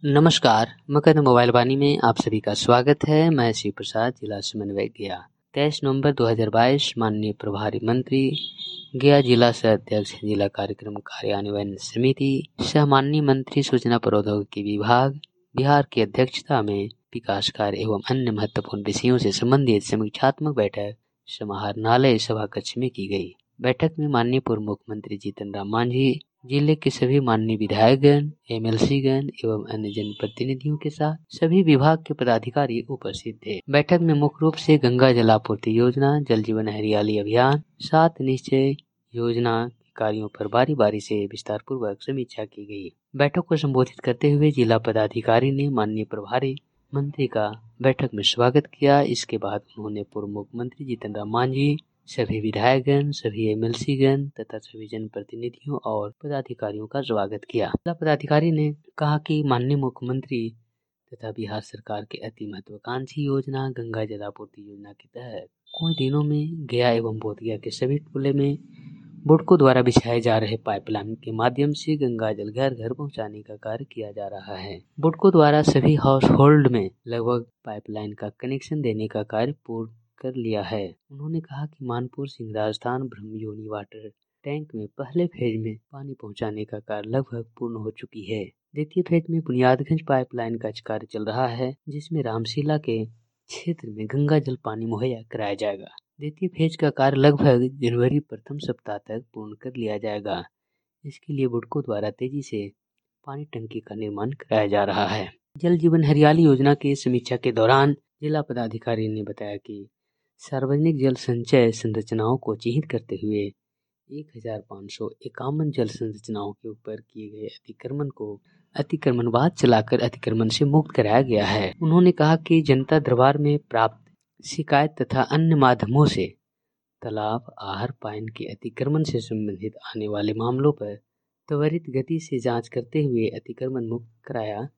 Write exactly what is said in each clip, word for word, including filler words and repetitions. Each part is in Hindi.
नमस्कार, मकर मोबाइल वाणी में आप सभी का स्वागत है। मैं शिव प्रसाद, जिला समन्वय गया। तेईस नवंबर दो हज़ार बाईस माननीय प्रभारी मंत्री, गया जिला सह अध्यक्ष, जिला कार्यक्रम कार्यान्वयन समिति सह माननीय मंत्री सूचना प्रौद्योगिकी विभाग बिहार की अध्यक्षता में विकास कार्य एवं अन्य महत्वपूर्ण विषयों से संबंधित समीक्षात्मक बैठक समाहरणालय सभा कक्ष में की गई। बैठक में माननीय पूर्व मुख्यमंत्री जीतन राम मांझी, जिले के सभी माननीय विधायकगण, एमएलसीगण एवं अन्य जनप्रतिनिधियों के साथ सभी विभाग के पदाधिकारी उपस्थित थे। बैठक में मुख्य रूप से गंगा जल आपूर्ति योजना, जल जीवन हरियाली अभियान, सात निश्चय योजना कार्यों पर बारी बारी से विस्तार पूर्वक समीक्षा की गई। बैठक को संबोधित करते हुए जिला पदाधिकारी ने माननीय प्रभारी मंत्री का बैठक में स्वागत किया। इसके बाद उन्होंने पूर्व मुख्यमंत्री जीतन राम मांझी, सभी विधायकगण, सभी एमएलसीगण तथा सभी जनप्रतिनिधियों और पदाधिकारियों का स्वागत किया। जिला पदाधिकारी ने कहा कि माननीय मुख्यमंत्री तथा बिहार सरकार के अति महत्वाकांक्षी योजना गंगा जल आपूर्ति योजना के तहत कुछ दिनों में गया एवं बोधगया के सभी टोले में बुडको द्वारा बिछाए जा रहे पाइपलाइन के माध्यम से गंगा जल घर घर पहुंचाने का कार्य किया जा रहा है। बुडको द्वारा सभी हाउस होल्ड में लगभग पाइपलाइन का कनेक्शन देने का कार्य पूर्ण कर लिया है। उन्होंने कहा कि मानपुर सिंह राजस्थान ब्रह्मयोनी वाटर टैंक में पहले फेज में पानी पहुंचाने का कार्य लगभग पूर्ण हो चुकी है। द्वितीय फेज में बुनियादगंज पाइपलाइन का कार्य चल रहा है, जिसमें रामशीला के क्षेत्र में गंगा जल पानी मुहैया कराया जाएगा। द्वितीय फेज का कार्य लगभग जनवरी प्रथम सप्ताह तक पूर्ण कर लिया जाएगा। इसके लिए बुडको द्वारा तेजी से पानी टंकी का निर्माण कराया जा रहा है। जल जीवन हरियाली योजना की समीक्षा के दौरान जिला पदाधिकारी ने बताया कि सार्वजनिक जल संचय संरचनाओं को चिन्हित करते हुए एक हजार पाँच सौ इक्यावन जल संरचनाओं के ऊपर किए गए अतिक्रमण को अतिक्रमणवाद चलाकर अतिक्रमण से मुक्त कराया गया है। उन्होंने कहा कि जनता दरबार में प्राप्त शिकायत तथा अन्य माध्यमों से तालाब आहर पाइन के अतिक्रमण से संबंधित आने वाले मामलों पर त्वरित गति से जांच करते हुए अतिक्रमण मुक्त कराया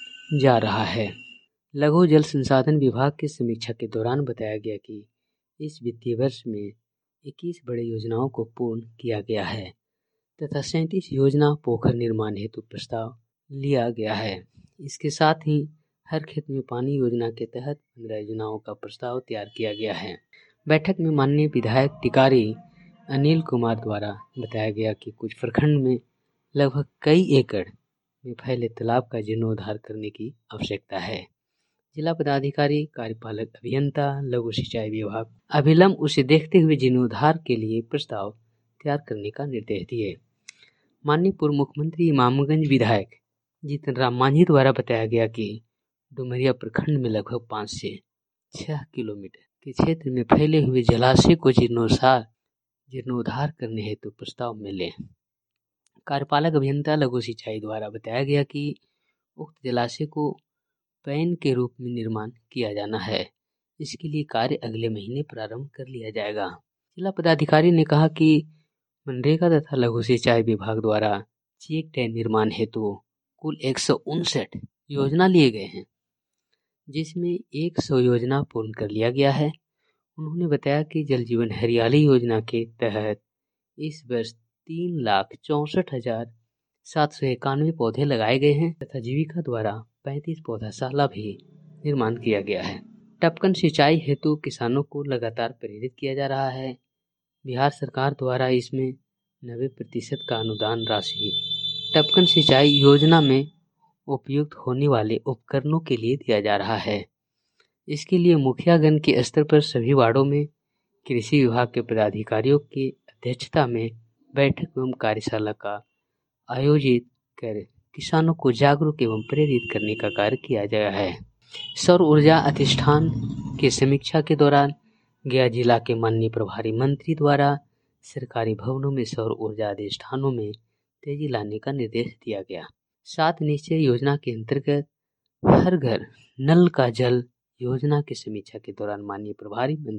जा रहा है। लघु जल संसाधन विभाग की समीक्षा के दौरान बताया गया कि इस वित्तीय वर्ष में इक्कीस बड़े योजनाओं को पूर्ण किया गया है तथा सैंतीस योजना पोखर निर्माण हेतु प्रस्ताव लिया गया है। इसके साथ ही हर खेत में पानी योजना के तहत पंद्रह योजनाओं का प्रस्ताव तैयार किया गया है। बैठक में माननीय विधायक टिकारी अनिल कुमार द्वारा बताया गया कि कुछ प्रखंड में लगभग कई एकड़ में फैले तालाब का जीर्णोद्धार करने की आवश्यकता है। जिला पदाधिकारी कार्यपालक अभियंता लघु सिंचाई विभाग अभिलंब उसे देखते हुए जीर्णोद्धार के लिए प्रस्ताव तैयार करने का निर्देश दिए। माननीय पूर्व मुख्यमंत्री इमामगंज विधायक जीतन राम मांझी द्वारा बताया गया कि डुमरिया प्रखंड में लगभग पाँच से छह किलोमीटर के क्षेत्र में फैले हुए जलाशय को जीर्णोद्धार जीर्णोद्धार करने हेतु प्रस्ताव मिले। कार्यपालक अभियंता लघु सिंचाई द्वारा बताया गया कि उक्त जलाशय को पैन के रूप में निर्माण किया जाना है। इसके लिए कार्य अगले महीने प्रारंभ कर लिया जाएगा। जिला पदाधिकारी ने कहा कि मनरेगा तथा लघु सिंचाई विभाग द्वारा चेक डैम निर्माण हेतु कुल एक सौ उनसठ योजना लिए गए हैं, जिसमें एक सौ योजना पूर्ण कर लिया गया है। उन्होंने बताया कि जल जीवन हरियाली योजना के तहत इस वर्ष तीन लाख चौंसठ हजार सात सौ इक्यानवे पौधे लगाए गए हैं तथा जीविका द्वारा पैंतीस पौधाशाला भी निर्माण किया गया है। टपकन सिंचाई हेतु किसानों को लगातार प्रेरित किया जा रहा है। बिहार सरकार द्वारा इसमें नब्बे प्रतिशत का अनुदान राशि टपकन सिंचाई योजना में उपयुक्त होने वाले उपकरणों के लिए दिया जा रहा है। इसके लिए मुखियागण के स्तर पर सभी वार्डों में कृषि विभाग के पदाधिकारियों की अध्यक्षता में बैठक एवं कार्यशाला का आयोजित कर किसानों को जागरूक एवं प्रेरित करने का कार्य किया गया है। सौर ऊर्जा अधिष्ठान की समीक्षा के दौरान गया जिला के माननीय प्रभारी मंत्री द्वारा सरकारी भवनों में सौर ऊर्जा अधिष्ठानों में तेजी लाने का निर्देश दिया गया। सात निश्चय योजना के अंतर्गत हर घर नल का जल योजना की समीक्षा के दौरान माननीय प्रभारी मंत्री